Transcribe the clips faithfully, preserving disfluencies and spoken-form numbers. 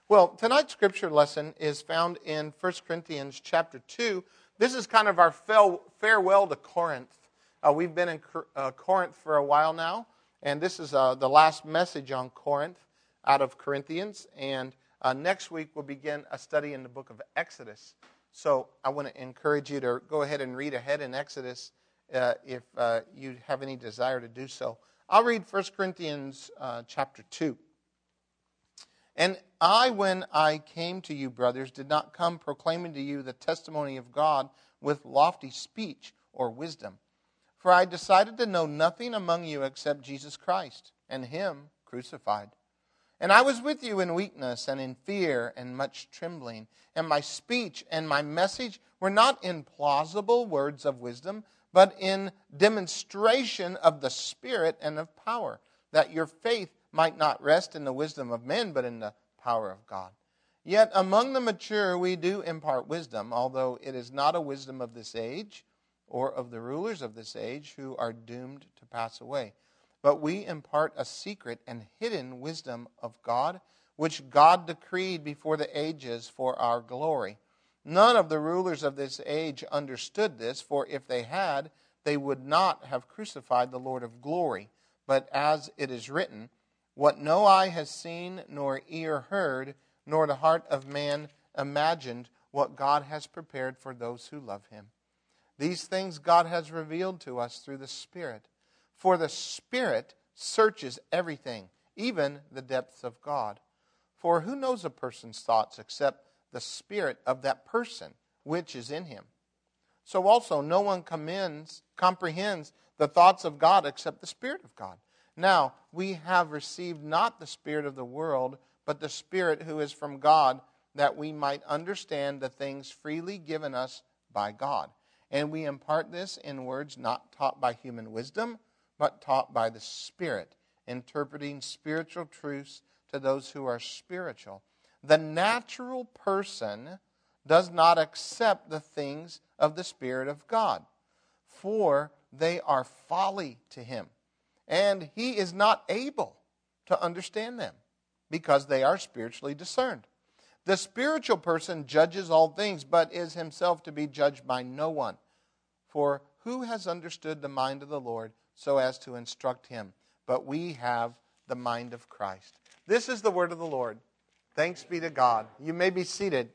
Well, tonight's scripture lesson is found in First Corinthians chapter two. This is kind of our farewell to Corinth. Uh, we've been in uh, Corinth for a while now, and this is uh, the last message on Corinth out of Corinthians. And uh, next week we'll begin a study in the book of Exodus. So I want to encourage you to go ahead and read ahead in Exodus uh, if uh, you have any desire to do so. I'll read First Corinthians uh, chapter two. And I, when I came to you, brothers, did not come proclaiming to you the testimony of God with lofty speech or wisdom. For I decided to know nothing among you except Jesus Christ, and Him crucified. And I was with you in weakness and in fear and much trembling. And my speech and my message were not in plausible words of wisdom, but in demonstration of the Spirit and of power, that your faith might not rest in the wisdom of men, but in the power of God. Yet among the mature we do impart wisdom, although it is not a wisdom of this age, or of the rulers of this age, who are doomed to pass away. But we impart a secret and hidden wisdom of God, which God decreed before the ages for our glory. None of the rulers of this age understood this, for if they had, they would not have crucified the Lord of glory. But as it is written, what no eye has seen, nor ear heard, nor the heart of man imagined, what God has prepared for those who love Him. These things God has revealed to us through the Spirit. For the Spirit searches everything, even the depths of God. For who knows a person's thoughts except the spirit of that person which is in him? So also no one commends, comprehends the thoughts of God except the Spirit of God. Now, we have received not the spirit of the world, but the Spirit who is from God, that we might understand the things freely given us by God. And we impart this in words not taught by human wisdom, but taught by the Spirit, interpreting spiritual truths to those who are spiritual. The natural person does not accept the things of the Spirit of God, for they are folly to him. And he is not able to understand them, because they are spiritually discerned. The spiritual person judges all things, but is himself to be judged by no one. For who has understood the mind of the Lord so as to instruct him? But we have the mind of Christ. This is the word of the Lord. Thanks be to God. You may be seated.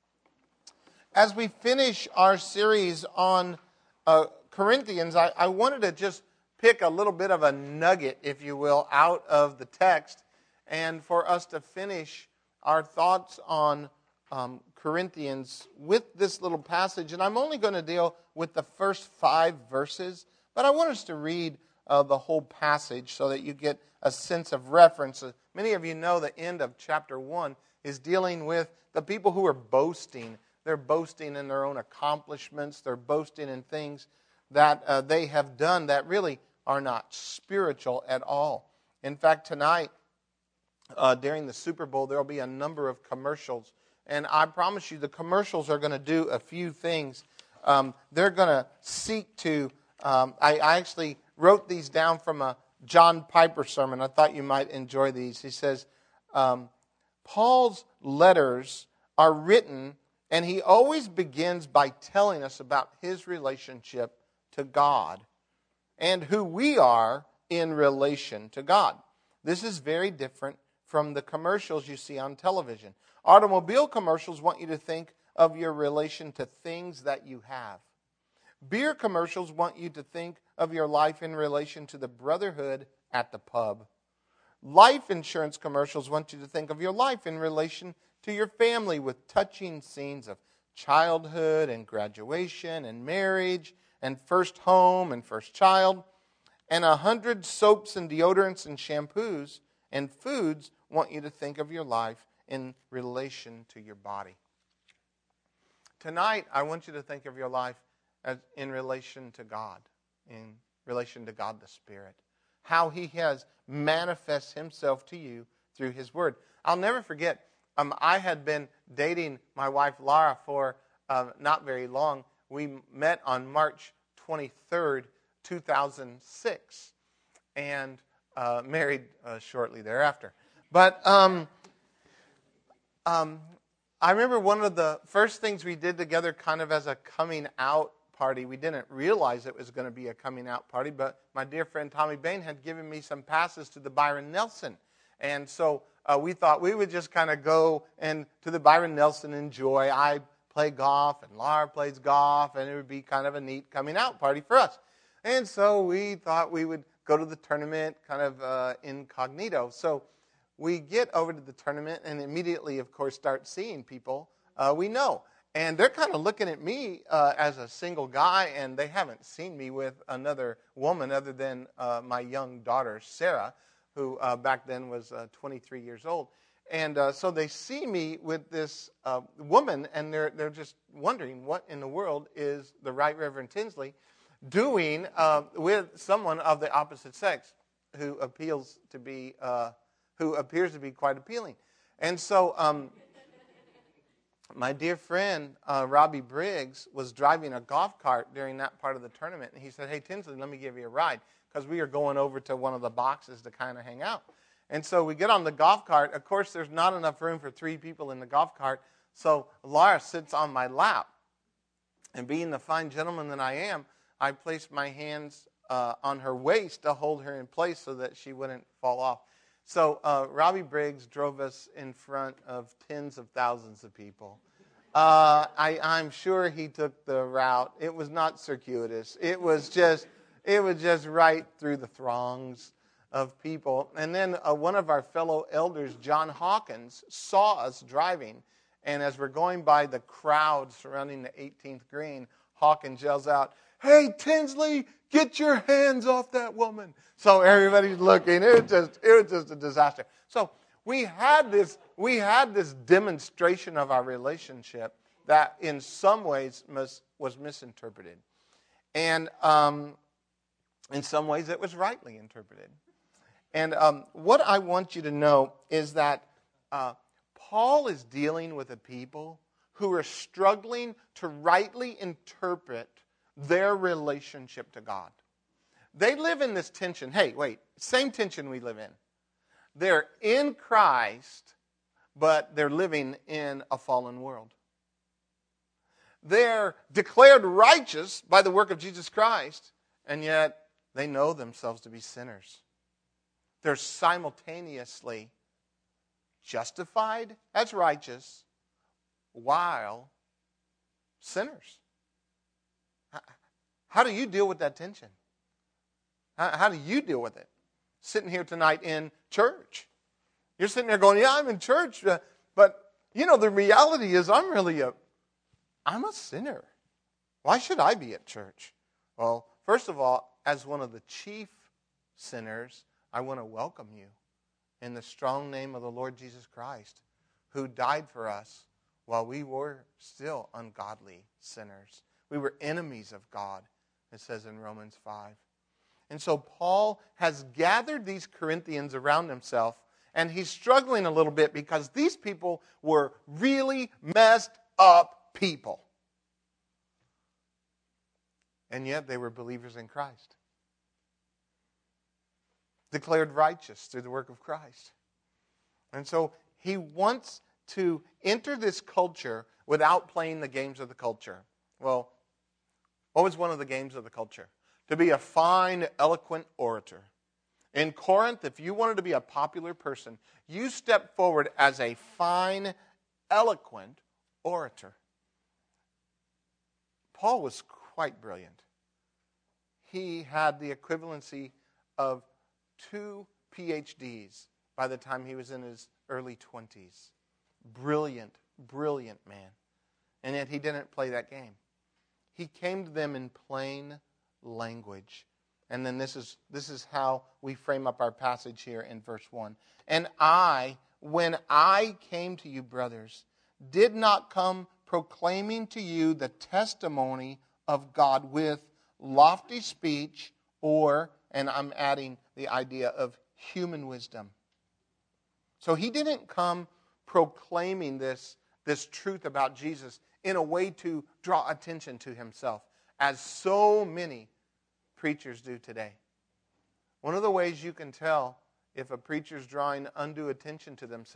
As we finish our series on uh, Corinthians, I, I wanted to just pick a little bit of a nugget, if you will, out of the text, and for us to finish our thoughts on um, Corinthians with this little passage. And I'm only going to deal with the first five verses, but I want us to read uh, the whole passage so that you get a sense of reference. Uh, many of you know the end of chapter one is dealing with the people who are boasting. They're boasting in their own accomplishments. They're boasting in things that uh, they have done that really are not spiritual at all. In fact, tonight, uh, during the Super Bowl, there will be a number of commercials. And I promise you, the commercials are going to do a few things. Um, they're going to seek to, um, I, I actually wrote these down from a John Piper sermon. I thought you might enjoy these. He says, um, Paul's letters are written, and he always begins by telling us about his relationship to God and who we are in relation to God. This is very different from the commercials you see on television. Automobile commercials want you to think of your relation to things that you have. Beer commercials want you to think of your life in relation to the brotherhood at the pub. Life insurance commercials want you to think of your life in relation to your family, with touching scenes of childhood and graduation and marriage and first home and first child. And a hundred soaps and deodorants and shampoos and foods want you to think of your life in relation to your body. Tonight, I want you to think of your life as in relation to God, in relation to God the Spirit. How He has manifested Himself to you through His Word. I'll never forget, um, I had been dating my wife Laura for uh, not very long. We met on March twenty-third, two thousand six, and uh, married uh, shortly thereafter. But um, um, I remember one of the first things we did together kind of as a coming out party. We didn't realize it was going to be a coming out party, but my dear friend Tommy Bain had given me some passes to the Byron Nelson. And so uh, we thought we would just kind of go and to the Byron Nelson, enjoy. I play golf and Laura plays golf, and it would be kind of a neat coming out party for us. And so we thought we would go to the tournament kind of uh, incognito. So we get over to the tournament and immediately, of course, start seeing people uh, we know. And they're kind of looking at me uh, as a single guy, and they haven't seen me with another woman other than uh, my young daughter, Sarah, who uh, back then was uh, twenty-three years old. And uh, so they see me with this uh, woman, and they're they're just wondering what in the world is the Right Reverend Tinsley doing uh, with someone of the opposite sex who appeals to be uh, who appears to be quite appealing. And so um, my dear friend uh, Robbie Briggs was driving a golf cart during that part of the tournament, and he said, "Hey Tinsley, let me give you a ride," because we are going over to one of the boxes to kind of hang out. And so we get on the golf cart. Of course, there's not enough room for three people in the golf cart, so Laura sits on my lap. And being the fine gentleman that I am, I placed my hands uh, on her waist to hold her in place so that she wouldn't fall off. So uh, Robbie Briggs drove us in front of tens of thousands of people. Uh, I, I'm sure he took the route. It was not circuitous. It was just, it was just right through the throngs of people. And then uh, one of our fellow elders, John Hawkins, saw us driving. And as we're going by the crowd surrounding the eighteenth green, Hawkins yells out, "Hey, Tinsley, get your hands off that woman." So everybody's looking. It was just, it was just a disaster. So we had this, we had this demonstration of our relationship that in some ways was, was misinterpreted. And um, in some ways it was rightly interpreted. And um, what I want you to know is that uh, Paul is dealing with a people who are struggling to rightly interpret their relationship to God. They live in this tension. Hey, wait, same tension we live in. They're in Christ, but they're living in a fallen world. They're declared righteous by the work of Jesus Christ, and yet they know themselves to be sinners. They're simultaneously justified as righteous while sinners. How do you deal with that tension? How do you deal with it? Sitting here tonight in church. You're sitting there going, yeah, I'm in church, uh, but, you know, the reality is I'm really a, I'm a sinner. Why should I be at church? Well, first of all, as one of the chief sinners, I want to welcome you in the strong name of the Lord Jesus Christ, who died for us while we were still ungodly sinners. We were enemies of God, it says in Romans five. And so Paul has gathered these Corinthians around himself, and he's struggling a little bit because these people were really messed up people. And yet they were believers in Christ. Declared righteous through the work of Christ. And so he wants to enter this culture without playing the games of the culture. Well, what was one of the games of the culture? To be a fine, eloquent orator. In Corinth, if you wanted to be a popular person, you stepped forward as a fine, eloquent orator. Paul was quite brilliant. He had the equivalency of two P H Ds by the time he was in his early twenties. Brilliant, brilliant man. And yet he didn't play that game. He came to them in plain language. And then this is this is how we frame up our passage here in verse one. And I, when I came to you, brothers, did not come proclaiming to you the testimony of God with lofty speech or, and I'm adding the idea of human wisdom. So he didn't come proclaiming this, this truth about Jesus in a way to draw attention to himself, as so many preachers do today. One of the ways you can tell if a preacher's drawing undue attention to themselves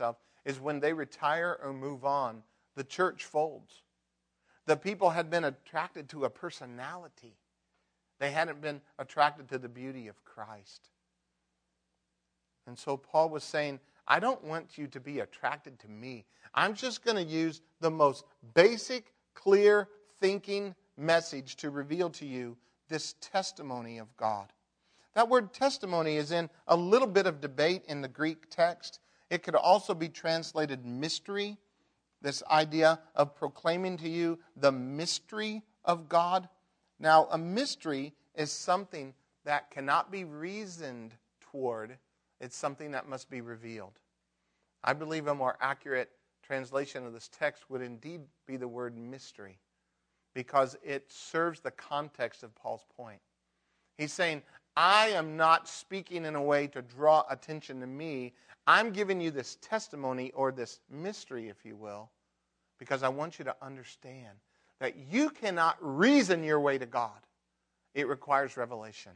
is when they retire or move on, the church folds. The people had been attracted to a personality. They hadn't been attracted to the beauty of Christ. And so Paul was saying, I don't want you to be attracted to me. I'm just going to use the most basic, clear thinking message to reveal to you this testimony of God. That word testimony is in a little bit of debate in the Greek text. It could also be translated mystery, this idea of proclaiming to you the mystery of God. Now, a mystery is something that cannot be reasoned toward. It's something that must be revealed. I believe a more accurate translation of this text would indeed be the word mystery, because it serves the context of Paul's point. He's saying, I am not speaking in a way to draw attention to me. I'm giving you this testimony or this mystery, if you will, because I want you to understand that you cannot reason your way to God. It requires revelation.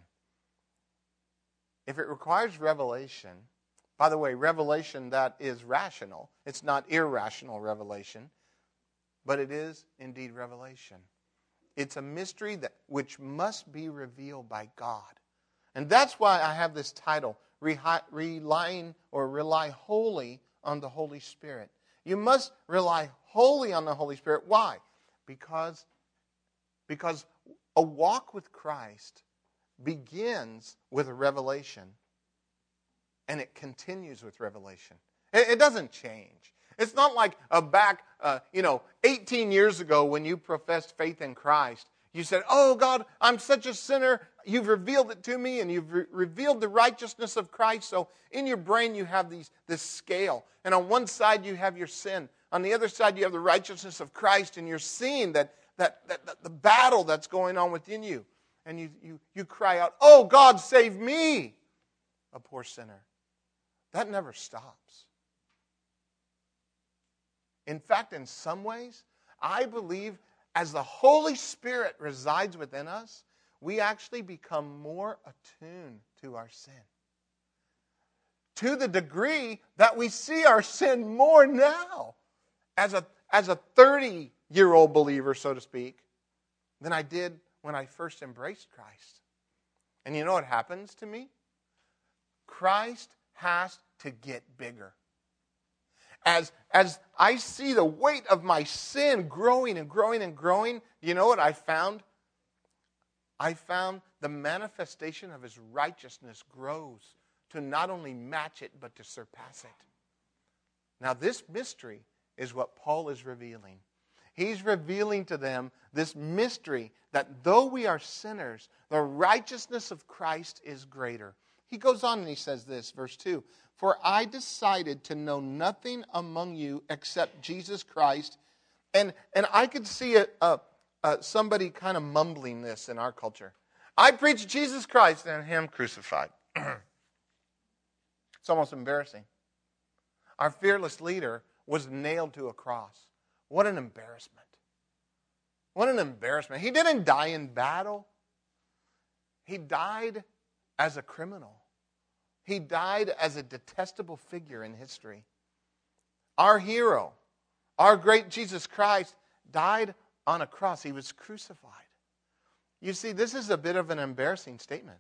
If it requires revelation, by the way, revelation that is rational, it's not irrational revelation, but it is indeed revelation. It's a mystery that which must be revealed by God. And that's why I have this title, Relying or Rely Wholly on the Holy Spirit. You must rely wholly on the Holy Spirit. Why? Because, because a walk with Christ begins with a revelation, and it continues with revelation. It, it doesn't change. It's not like a back, uh, you know, eighteen years ago when you professed faith in Christ, you said, oh God, I'm such a sinner. You've revealed it to me, and you've re- revealed the righteousness of Christ. So in your brain you have these this scale. And on one side you have your sin. On the other side you have the righteousness of Christ, and you're seeing that, that, that, that the battle that's going on within you. And you, you, you cry out, oh God, save me, a poor sinner. That never stops. In fact, in some ways, I believe as the Holy Spirit resides within us, we actually become more attuned to our sin. To the degree that we see our sin more now as a, as a thirty-year-old believer, so to speak, than I did when I first embraced Christ. And you know what happens to me? Christ has to get bigger. As, as I see the weight of my sin growing and growing and growing, you know what I found? I found the manifestation of His righteousness grows to not only match it, but to surpass it. Now this mystery is what Paul is revealing. He's revealing to them this mystery that though we are sinners, the righteousness of Christ is greater. He goes on and he says this, verse two, for I decided to know nothing among you except Jesus Christ. And, and I could see a, a, a, somebody kind of mumbling this in our culture. I preach Jesus Christ and Him crucified. It's almost embarrassing. Our fearless leader was nailed to a cross. What an embarrassment. What an embarrassment. He didn't die in battle. He died as a criminal. He died as a detestable figure in history. Our hero, our great Jesus Christ, died on a cross. He was crucified. You see, this is a bit of an embarrassing statement.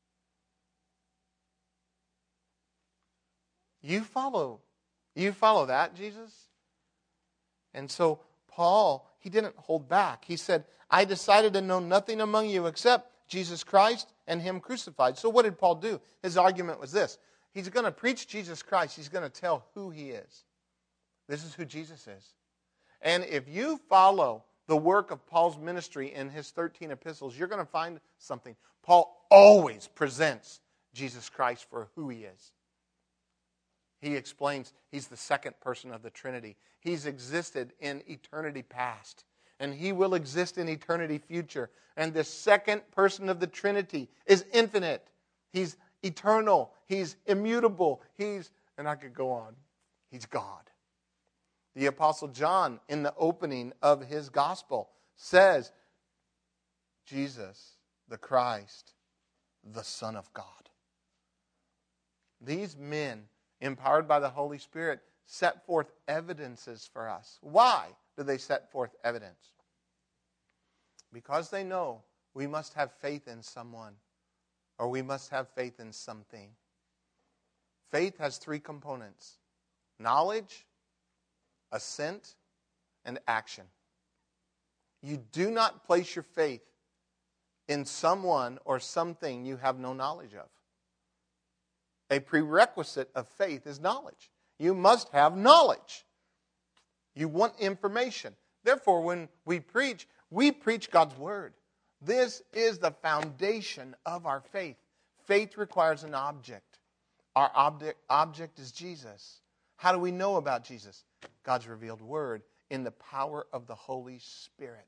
You follow, you follow that, Jesus? And so Paul, he didn't hold back. He said, I decided to know nothing among you except Jesus Christ and Him crucified. So what did Paul do? His argument was this. He's going to preach Jesus Christ. He's going to tell who He is. This is who Jesus is. And if you follow the work of Paul's ministry in his thirteen epistles, you're going to find something. Paul always presents Jesus Christ for who He is. He explains He's the second person of the Trinity. He's existed in eternity past, and He will exist in eternity future. And the second person of the Trinity is infinite. He's eternal. He's immutable. He's, and I could go on, He's God. The Apostle John, in the opening of his gospel, says, Jesus, the Christ, the Son of God. These men, empowered by the Holy Spirit, set forth evidences for us. Why do they set forth evidence? Because they know we must have faith in someone, or we must have faith in something. Faith has three components: knowledge, assent, and action. You do not place your faith in someone or something you have no knowledge of. A prerequisite of faith is knowledge. You must have knowledge. You want information. Therefore, when we preach, we preach God's Word. This is the foundation of our faith. Faith requires an object. Our object, object is Jesus. How do we know about Jesus? God's revealed Word in the power of the Holy Spirit.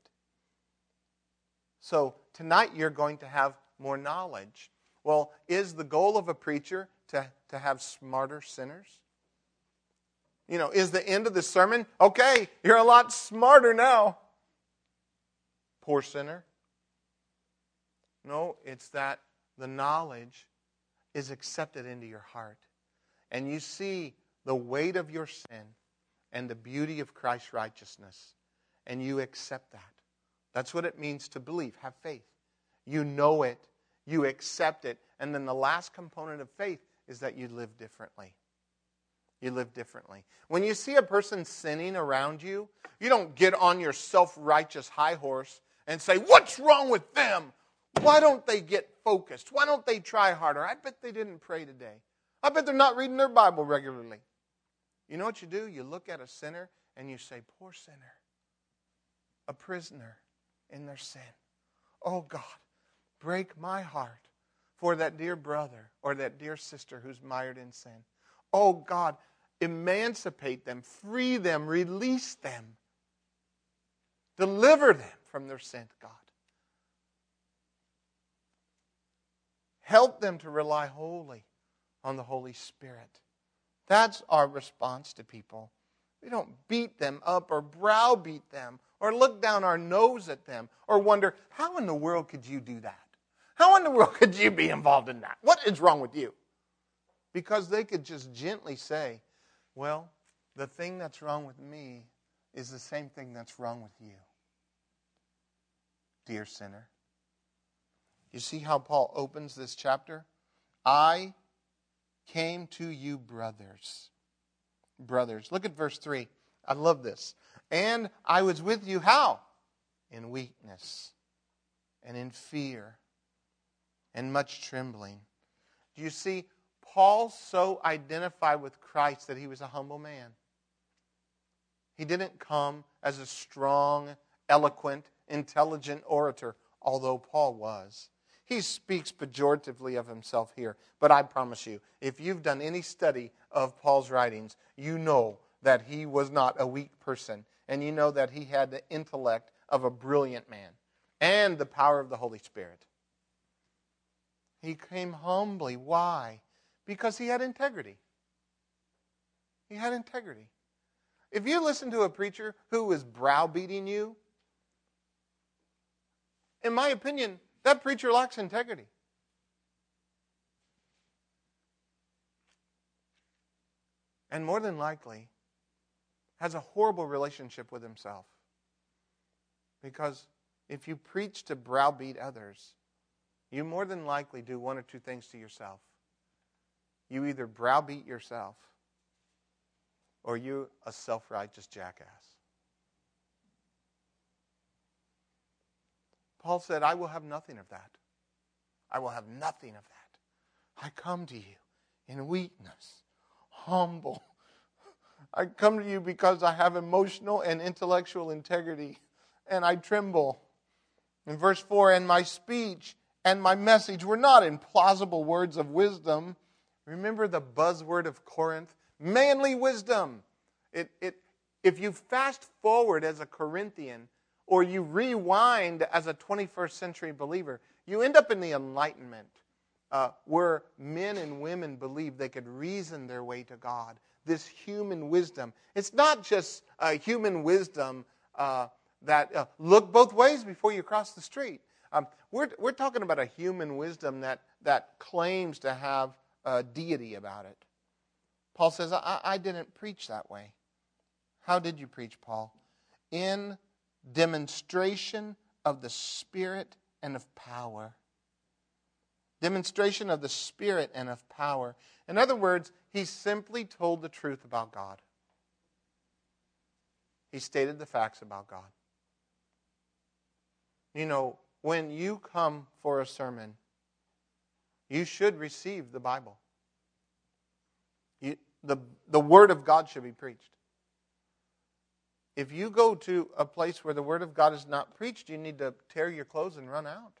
So tonight you're going to have more knowledge. Well, is the goal of a preacher to, to have smarter sinners? You know, is the end of the sermon, okay, you're a lot smarter now, poor sinner? No, it's that the knowledge is accepted into your heart. And you see the weight of your sin and the beauty of Christ's righteousness. And you accept that. That's what it means to believe, have faith. You know it, you accept it. And then the last component of faith is that you live differently. You live differently. When you see a person sinning around you, you don't get on your self-righteous high horse and say, what's wrong with them? Why don't they get focused? Why don't they try harder? I bet they didn't pray today. I bet they're not reading their Bible regularly. You know what you do? You look at a sinner and you say, poor sinner, a prisoner in their sin. Oh God, break my heart for that dear brother or that dear sister who's mired in sin. Oh God, emancipate them, free them, release them. Deliver them from their sin, God. Help them to rely wholly on the Holy Spirit. That's our response to people. We don't beat them up or browbeat them or look down our nose at them or wonder, how in the world could you do that? How in the world could you be involved in that? What is wrong with you? Because they could just gently say, well, the thing that's wrong with me is the same thing that's wrong with you, dear sinner. You see how Paul opens this chapter? I came to you, brothers. Brothers. Look at verse three. I love this. And I was with you, how? In weakness and in fear and much trembling. Do you see? Paul so identified with Christ that he was a humble man. He didn't come as a strong, eloquent, intelligent orator, although Paul was. He speaks pejoratively of himself here, but I promise you, if you've done any study of Paul's writings, you know that he was not a weak person, and you know that he had the intellect of a brilliant man and the power of the Holy Spirit. He came humbly. Why? Because he had integrity. He had integrity. If you listen to a preacher who is browbeating you, in my opinion, that preacher lacks integrity. And more than likely, has a horrible relationship with himself. Because if you preach to browbeat others, you more than likely do one or two things to yourself. You either browbeat yourself or you're a self-righteous jackass. Paul said, I will have nothing of that. I will have nothing of that. I come to you in weakness, humble. I come to you because I have emotional and intellectual integrity, and I tremble. In verse four, and my speech and my message were not in plausible words of wisdom. Remember the buzzword of Corinth? Manly wisdom. It, it, if you fast forward as a Corinthian, or you rewind as a twenty-first century believer, you end up in the Enlightenment, uh, where men and women believed they could reason their way to God. This human wisdom. It's not just uh, human wisdom uh, that uh, look both ways before you cross the street. Um, we're, we're talking about a human wisdom that, that claims to have uh, deity about it. Paul says, I, I didn't preach that way. How did you preach, Paul? In demonstration of the Spirit and of power. Demonstration of the Spirit and of power. In other words, he simply told the truth about God. He stated the facts about God. You know, when you come for a sermon, you should receive the Bible. You, the, the Word of God should be preached. If you go to a place where the Word of God is not preached, you need to tear your clothes and run out.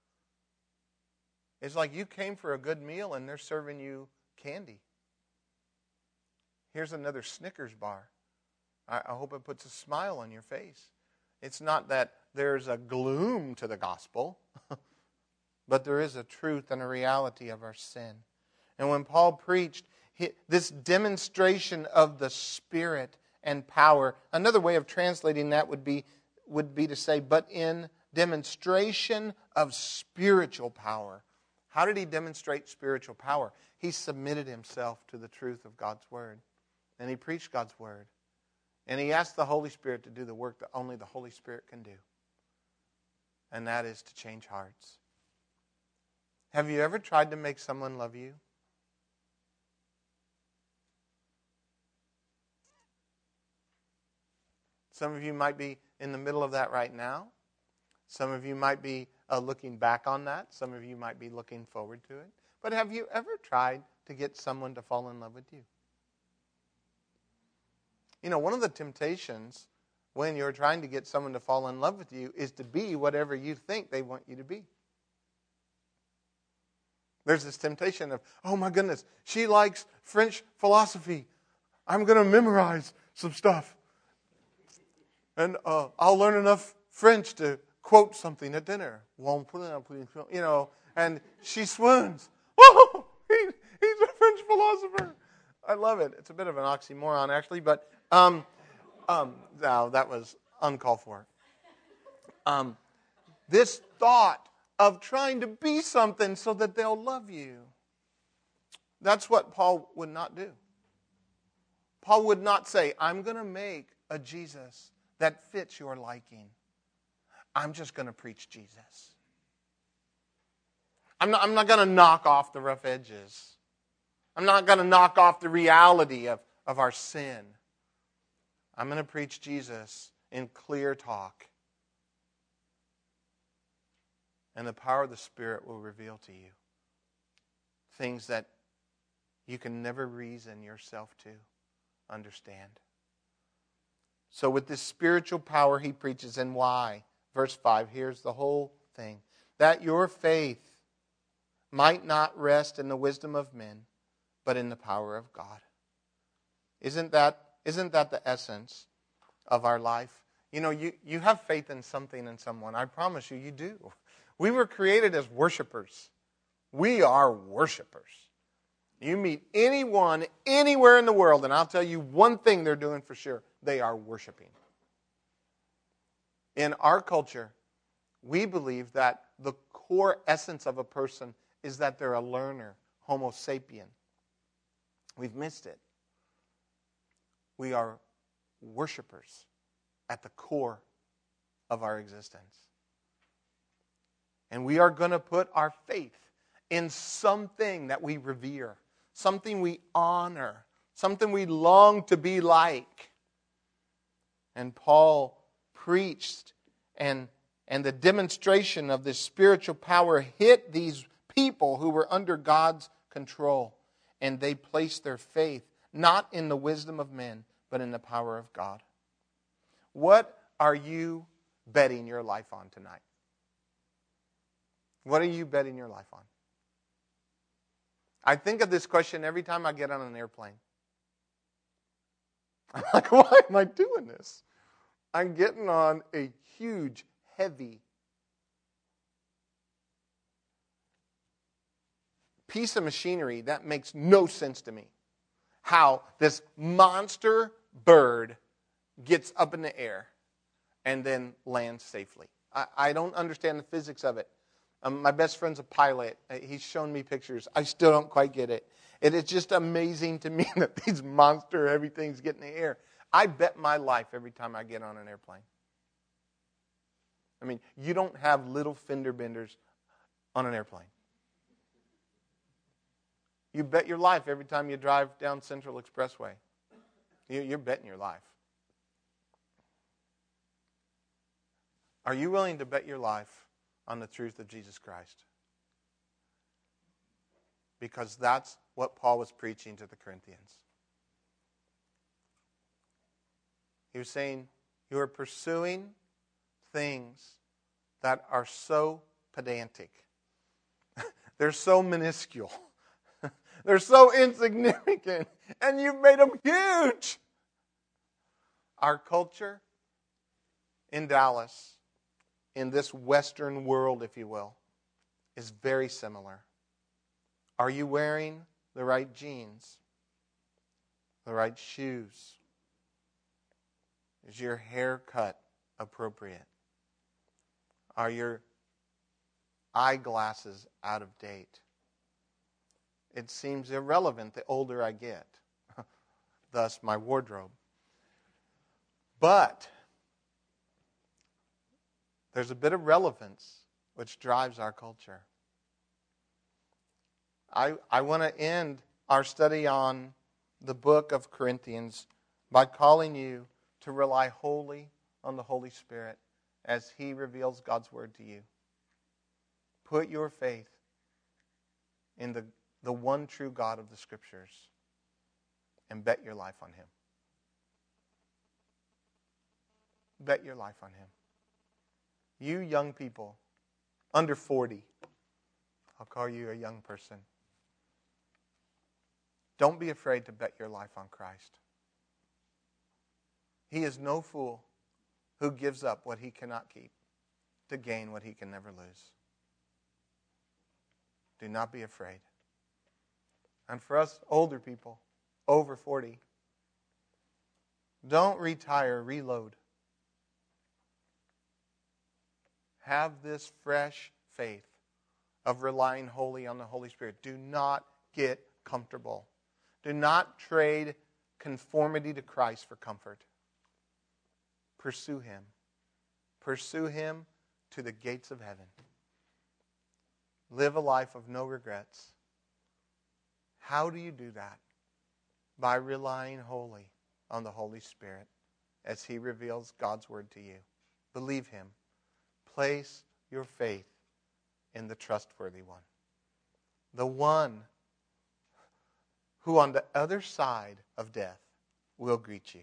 It's like you came for a good meal and they're serving you candy. Here's another Snickers bar. I, I hope it puts a smile on your face. It's not that there's a gloom to the gospel, but there is a truth and a reality of our sin. And when Paul preached he, this demonstration of the Spirit and power, another way of translating that would be, would be to say, but in demonstration of spiritual power. How did he demonstrate spiritual power? He submitted himself to the truth of God's Word. And he preached God's Word. And he asked the Holy Spirit to do the work that only the Holy Spirit can do. And that is to change hearts. Have you ever tried to make someone love you? Some of you might be in the middle of that right now. Some of you might be uh, looking back on that. Some of you might be looking forward to it. But have you ever tried to get someone to fall in love with you? You know, one of the temptations when you're trying to get someone to fall in love with you is to be whatever you think they want you to be. There's this temptation of, oh my goodness, she likes French philosophy. I'm going to memorize some stuff. And uh, I'll learn enough French to quote something at dinner. You know, and she swoons. Oh, he, he's a French philosopher. I love it. It's a bit of an oxymoron, actually, but um, um, no, that was uncalled for. Um, this thought of trying to be something so that they'll love you. That's what Paul would not do. Paul would not say, I'm going to make a Jesus that fits your liking. I'm just going to preach Jesus. I'm not, I'm not going to knock off the rough edges. I'm not going to knock off the reality of, of our sin. I'm going to preach Jesus in clear talk. And the power of the Spirit will reveal to you things that you can never reason yourself to understand. So with this spiritual power he preaches, and why? Verse five, here's the whole thing. That your faith might not rest in the wisdom of men, but in the power of God. Isn't that, isn't that the essence of our life? You know, you, you have faith in something and someone. I promise you, you do. We were created as worshipers. We are worshipers. You meet anyone, anywhere in the world, and I'll tell you one thing they're doing for sure. They are worshiping. In our culture, we believe that the core essence of a person is that they're a learner, Homo sapien. We've missed it. We are worshipers at the core of our existence. And we are going to put our faith in something that we revere, something we honor, something we long to be like. And Paul preached, and, and the demonstration of this spiritual power hit these people who were under God's control. And they placed their faith not in the wisdom of men, but in the power of God. What are you betting your life on tonight? What are you betting your life on? I think of this question every time I get on an airplane. I'm like, why am I doing this? I'm getting on a huge, heavy piece of machinery that makes no sense to me. How this monster bird gets up in the air and then lands safely. I, I don't understand the physics of it. Um, my best friend's a pilot. He's shown me pictures. I still don't quite get it. It is just amazing to me that these monster everything's getting in the air. I bet my life every time I get on an airplane. I mean, you don't have little fender benders on an airplane. You bet your life every time you drive down Central Expressway. You're betting your life. Are you willing to bet your life on the truth of Jesus Christ? Because that's what Paul was preaching to the Corinthians. He was saying, you are pursuing things that are so pedantic. They're so minuscule. They're so insignificant. And you've made them huge. Our culture in Dallas, in this Western world, if you will, is very similar. Are you wearing the right jeans? The right shoes? Is your haircut appropriate? Are your eyeglasses out of date? It seems irrelevant the older I get. Thus, my wardrobe. But there's a bit of relevance which drives our culture. I, I want to end our study on the book of Corinthians by calling you to rely wholly on the Holy Spirit as He reveals God's Word to you. Put your faith in the, the one true God of the Scriptures and bet your life on Him. Bet your life on Him. You young people, under forty, I'll call you a young person. Don't be afraid to bet your life on Christ. He is no fool who gives up what he cannot keep to gain what he can never lose. Do not be afraid. And for us older people, over forty, don't retire, reload. Have this fresh faith of relying wholly on the Holy Spirit. Do not get comfortable. Do not trade conformity to Christ for comfort. Pursue Him. Pursue Him to the gates of heaven. Live a life of no regrets. How do you do that? By relying wholly on the Holy Spirit as He reveals God's Word to you. Believe Him. Place your faith in the trustworthy one. The one who on the other side of death will greet you.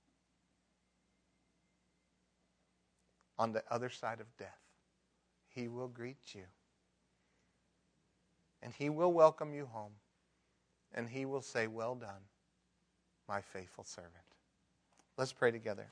On the other side of death, He will greet you. And He will welcome you home. And He will say, well done, my faithful servant. Let's pray together.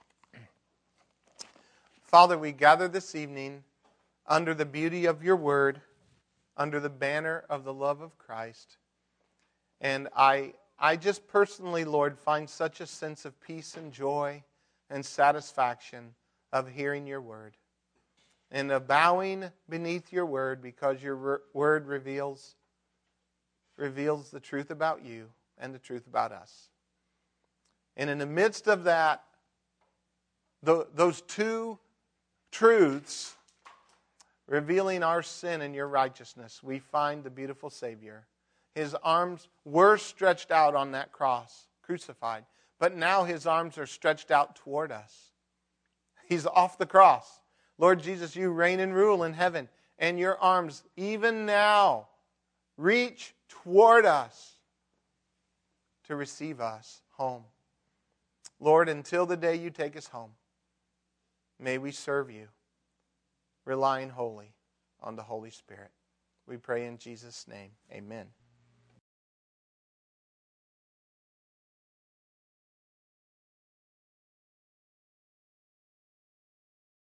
Father, we gather this evening under the beauty of your word, under the banner of the love of Christ. And I, I just personally, Lord, find such a sense of peace and joy and satisfaction of hearing your word. And of bowing beneath your word because your re- word reveals, reveals the truth about you and the truth about us. And in the midst of that, the, those two truths revealing our sin and your righteousness, we find the beautiful Savior. His arms were stretched out on that cross, crucified, but now His arms are stretched out toward us. He's off the cross. Lord Jesus, you reign and rule in heaven, and your arms, even now, reach toward us to receive us home. Lord, until the day you take us home, may we serve you, relying wholly on the Holy Spirit. We pray in Jesus' name. Amen.